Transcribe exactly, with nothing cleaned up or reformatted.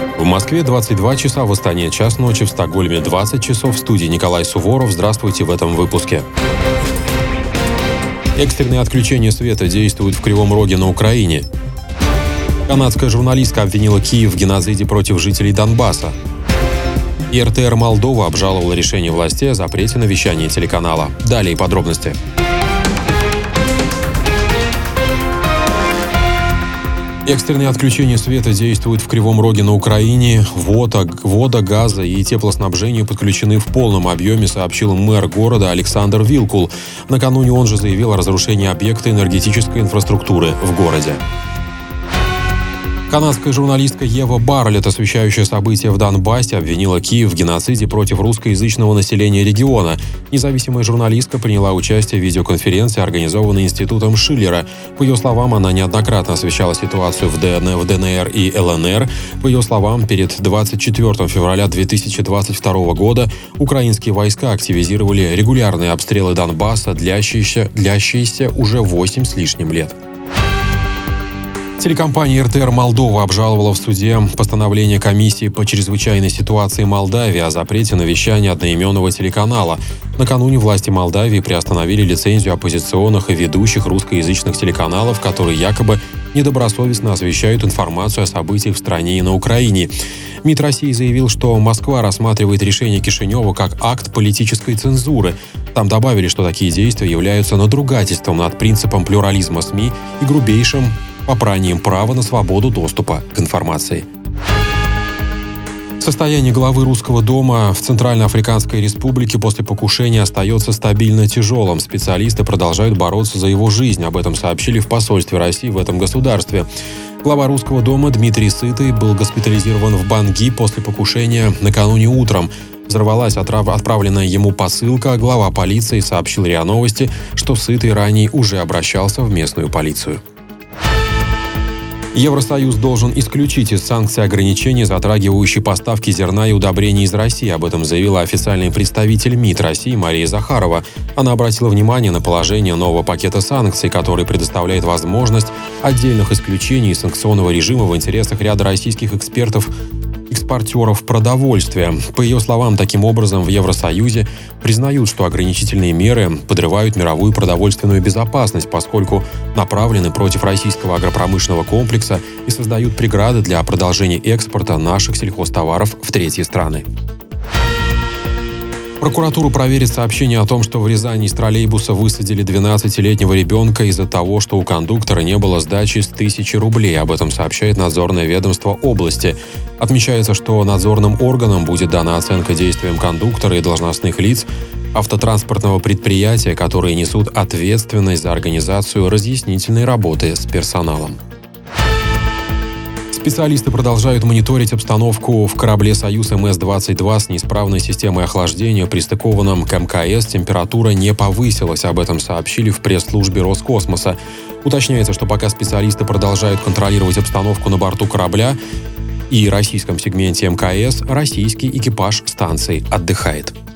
В Москве двадцать два часа, в Астане час ночи, в Стокгольме двадцать часов. В студии Николай Суворов. Здравствуйте в этом выпуске. Экстренные отключения света действуют в Кривом Роге на Украине. Канадская журналистка обвинила Киев в геноциде против жителей Донбасса. И эр тэ эр Молдова обжаловала решение властей о запрете на вещание телеканала. Далее подробности. Экстренные отключения света действуют в Кривом Роге на Украине. Вода, вода, газа и теплоснабжение подключены в полном объеме, сообщил мэр города Александр Вилкул. Накануне он же заявил о разрушении объекта энергетической инфраструктуры в городе. Канадская журналистка Ева Барлетт, освещающая события в Донбассе, обвинила Киев в геноциде против русскоязычного населения региона. Независимая журналистка приняла участие в видеоконференции, организованной Институтом Шиллера. По ее словам, она неоднократно освещала ситуацию в дэ эн эр, в дэ эн эр и эл эн эр. По ее словам, перед двадцать четвёртого февраля две тысячи двадцать второго года украинские войска активизировали регулярные обстрелы Донбасса, длящиеся, длящиеся уже восемь с лишним лет. Телекомпания эр тэ эр Молдова обжаловала в суде постановление комиссии по чрезвычайной ситуации Молдавии о запрете на вещание одноименного телеканала. Накануне власти Молдавии приостановили лицензию оппозиционных и ведущих русскоязычных телеканалов, которые якобы недобросовестно освещают информацию о событиях в стране и на Украине. МИД России заявил, что Москва рассматривает решение Кишинева как акт политической цензуры. Там добавили, что такие действия являются надругательством над принципом плюрализма СМИ и грубейшим попранием права на свободу доступа к информации. Состояние главы Русского дома в Центральноафриканской Республике после покушения остается стабильно тяжелым. Специалисты продолжают бороться за его жизнь. Об этом сообщили в посольстве России в этом государстве. Глава Русского дома Дмитрий Сытый был госпитализирован в Банги после покушения накануне утром. Взорвалась отправленная ему посылка, а глава полиции сообщил РИА Новости, что Сытый ранее уже обращался в местную полицию. Евросоюз должен исключить из санкций ограничения, затрагивающие поставки зерна и удобрений из России. Об этом заявила официальный представитель МИД России Мария Захарова. Она обратила внимание на положение нового пакета санкций, который предоставляет возможность отдельных исключений из санкционного режима в интересах ряда российских экспертов, экспортеров продовольствия. По ее словам, таким образом в Евросоюзе признают, что ограничительные меры подрывают мировую продовольственную безопасность, поскольку направлены против российского агропромышленного комплекса и создают преграды для продолжения экспорта наших сельхозтоваров в третьи страны. Прокуратура проверит сообщение о том, что в Рязани из троллейбуса высадили двенадцатилетнего ребенка из-за того, что у кондуктора не было сдачи с тысячи рублей. Об этом сообщает надзорное ведомство области. Отмечается, что надзорным органам будет дана оценка действиям кондуктора и должностных лиц автотранспортного предприятия, которые несут ответственность за организацию разъяснительной работы с персоналом. Специалисты продолжают мониторить обстановку в корабле «Союз эм эс двадцать два» с неисправной системой охлаждения, пристыкованном к эм ка эс. Температура не повысилась. Об этом сообщили в пресс-службе Роскосмоса. Уточняется, что пока специалисты продолжают контролировать обстановку на борту корабля и российском сегменте эм ка эс, российский экипаж станции отдыхает.